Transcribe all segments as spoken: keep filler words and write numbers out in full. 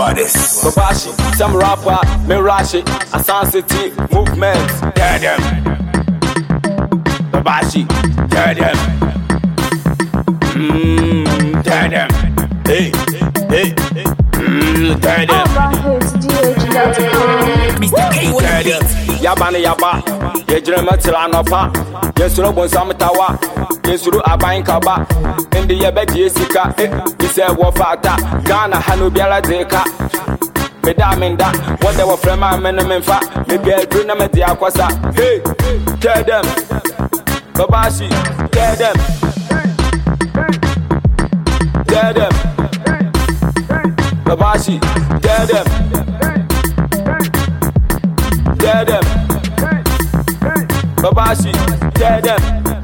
baddest. Babashi, some rapper, Mirashi, a Sound City movement. Tell them. Babashi, Tell them. mmm, Tell them. hey, hey, Mmm, tell them. Mister K on the beat. Yabani Yaba, Yajrema Tilanopa, Yesuro Bonsamatawa, Yesuru Abain Kaba, in the Yabet Yesika, he said Wafata, Ghana Hanubiala Deka. Medaminda, what they were from my men and fa, maybe I do not the Aquasa. Hey, tell them, Babashi, tell them, tell them, Babashi, tell them, tell them, Babashi, tell them,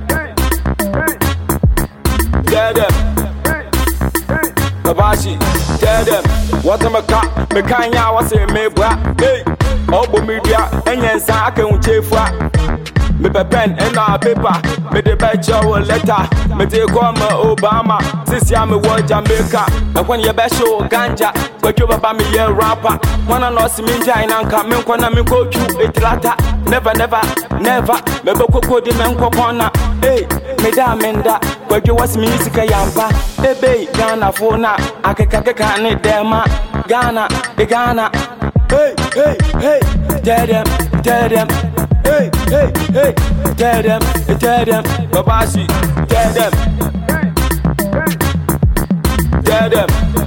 tell them, Babashi, tell them. What am I cat? Mekanya was a mebra. Hey, Obo media, and yes, I can chefra. Me pe pen and a paper. Me the betcha or letter. Me take on my Obama. Since I'm a word Jamaica. And when you bet show ganja, but you about me a rapper. One and lost me in and come in when I'm in go to it latter. Never, never, never. Me boko di men corner. Hey, me da menda. But you was music a yampa. Hey, babe, Ghana for now. I can can it there, ma. Ghana, the Ghana. Hey, hey, hey. Tell them, tell them. Hey, hey, hey. Tell them, tell them. Babashi, tell them. Tell them.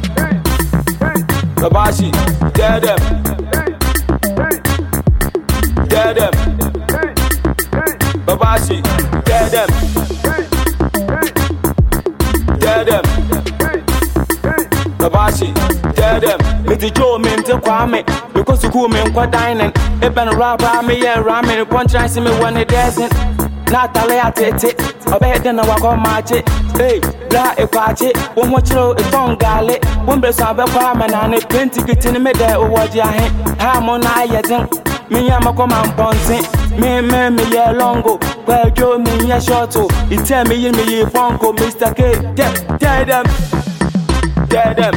Babashi, tell them. Tell them. Babashi, tell them. Tell them. Babashi, tell them. Me the Joe me to Kwame because you cool me kwa dining. Even rapper me yeah ramen. One try see me when it doesn't. Natalie atete. Obey then I walk on my chit. Hey, blah a party. One watch low a tongue galley. One bless our Kwame and a plenty get in the middle of what you have. Harmon I yet. Me am a command ponting. Me me me yeah longo. Well Joe me yeah short. You tell me you me ye ponko Mister K. Tell them. Tell them.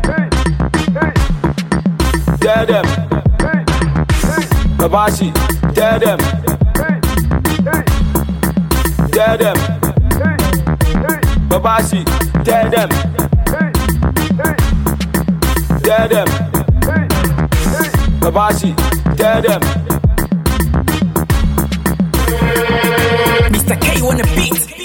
Tell them. Babashi, tell them. Tell them. Babashi, tell them. Tell them. Babashi, tell them. Mister K on the beat.